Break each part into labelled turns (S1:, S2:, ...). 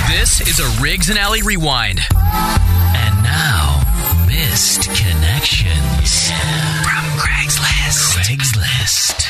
S1: This is a Riggs and Alley Rewind. And now, Missed Connections from Craigslist.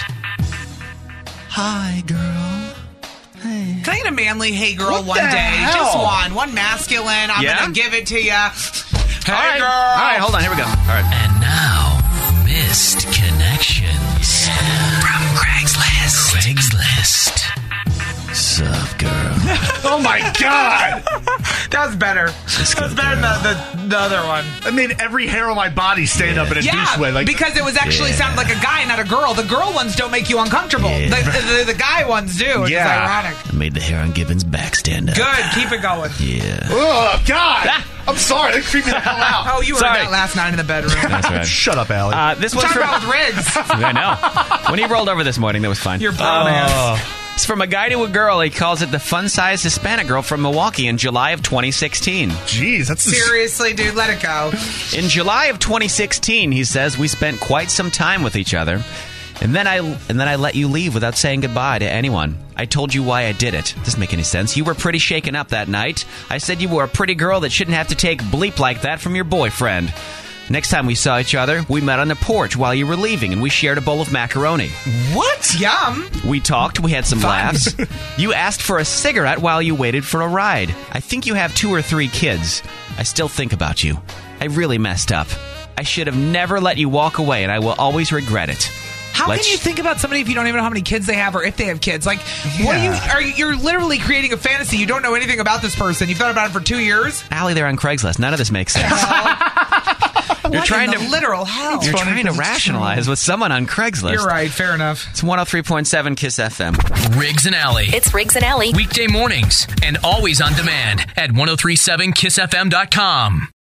S2: Hi, girl. Hey.
S3: Can I get a manly hey girl
S2: What
S3: one
S2: the
S3: day?
S2: hell?
S3: Just one masculine. I'm
S4: Yeah?
S3: going to give it to you. Hey,
S4: All right.
S3: girl.
S4: All right, hold on. Here we go. All right.
S1: And now, Missed Connections from Craigslist.
S2: Sup, girl?
S4: Oh, my God.
S3: That was better. That was better than the other one.
S5: I made every hair on my body stand up in a douche way. Like,
S3: because it was actually sounded like a guy, not a girl. The girl ones don't make you uncomfortable.
S2: Yeah.
S3: The guy ones do, which is ironic.
S2: I made the hair on Gibbons' back stand up.
S3: Good. Keep it going.
S2: Yeah.
S5: oh, God. I'm sorry. That creeped me the hell out.
S3: Oh, you were
S4: Sorry.
S3: that last night in the bedroom.
S4: That's right.
S5: Shut up, Allie.
S4: This one's
S3: Talking
S4: from...
S3: about Riggs.
S4: I know. When he rolled over this morning, that was fun.
S3: Your bromance.
S4: It's from a guy to a girl. He calls it the fun-sized Hispanic girl from Milwaukee in July of 2016.
S5: Jeez, that's
S3: Seriously, dude, let it go.
S4: In July of 2016, he says, we spent quite some time with each other. And then I let you leave without saying goodbye to anyone. I told you why I did it. Doesn't make any sense. You were pretty shaken up that night. I said you were a pretty girl that shouldn't have to take bleep like that from your boyfriend. Next time we saw each other, we met on the porch while you were leaving, and we shared a bowl of macaroni.
S3: What? Yum.
S4: We talked, we had some laughs. You asked for a cigarette while you waited for a ride. I think you have 2 or 3 kids. I still think about you. I really messed up. I should have never let you walk away, and I will always regret it.
S3: How can you think about somebody if you don't even know how many kids they have or if they have kids? Like, what you're literally creating a fantasy. You don't know anything about this person. You've thought about it for 2 years?
S4: Allie, they're on Craigslist. None of this makes sense. You're trying to
S3: literal hell.
S4: You're trying to rationalize with someone on Craigslist.
S3: You're right. Fair enough.
S4: It's 103.7 Kiss FM.
S1: Riggs and Alley.
S6: It's Riggs and Alley.
S1: Weekday mornings and always on demand at 1037kissfm.com.